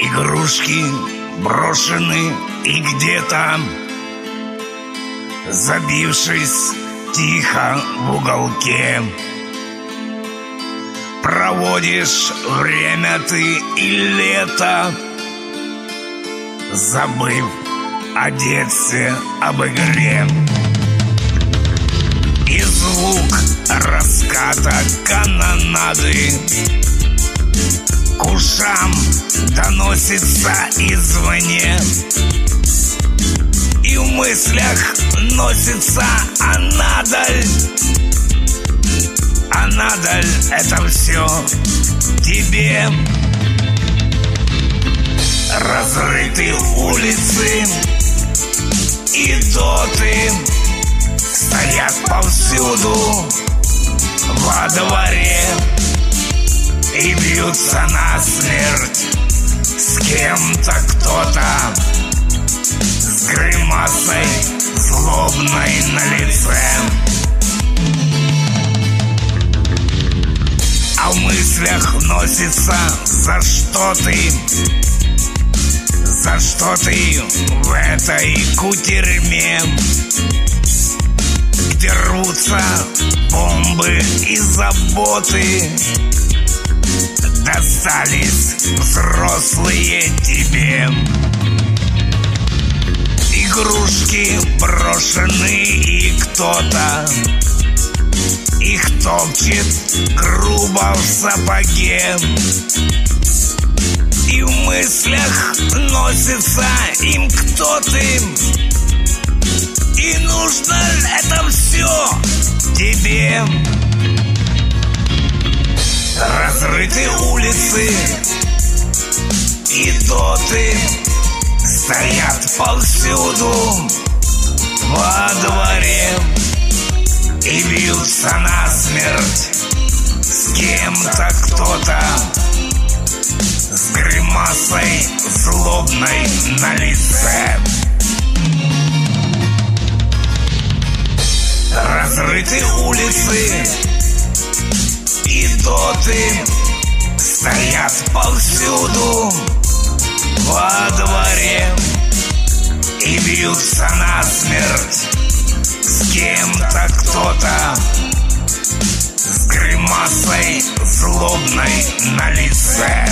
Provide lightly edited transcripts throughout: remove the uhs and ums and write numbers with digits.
Игрушки брошены и где-то, забившись тихо в уголке, проводишь время ты и лето, забыв о детстве, об игре. И звук раската канонады к ушам доносится извне, и в мыслях носится анадаль. Анадаль — это все тебе. Разрыты улицы и доты стоят повсюду во дворе и бьются насмерть с кем-то кто-то, с гримасой злобной на лице. А в мыслях носится, за что ты в этой кутерьме, где рвутся бомбы и заботы, достались взрослые тебе. Игрушки брошены, и кто-то их топчет грубо в сапоге, и в мыслях носится им кто ты. И нужно это все тебе. Разрыты улицы и доты стоят повсюду во дворе и бьются насмерть с кем-то кто-то, с гримасой злобной на лице. Разрыты улицы и доты стоят повсюду во дворе и бьются насмерть с кем-то кто-то, с гримасой злобной на лице.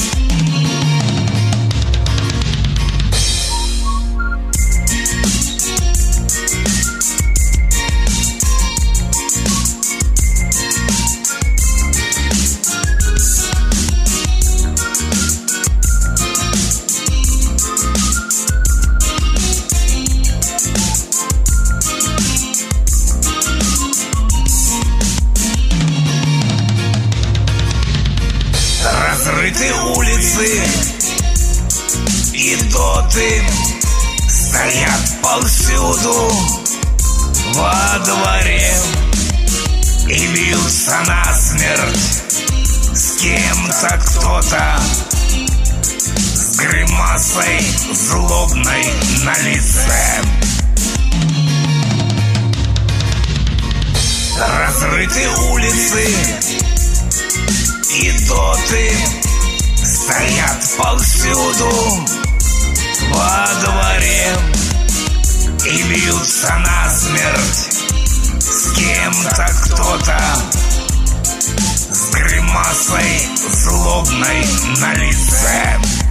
Разрыты улицы и доты стоят повсюду во дворе и бьются насмерть с кем-то кто-то, с гримасой злобной на лице. Разрыты улицы и доты стоят повсюду во дворе и бьются насмерть с кем-то кто-то, с гримасой злобной на лице.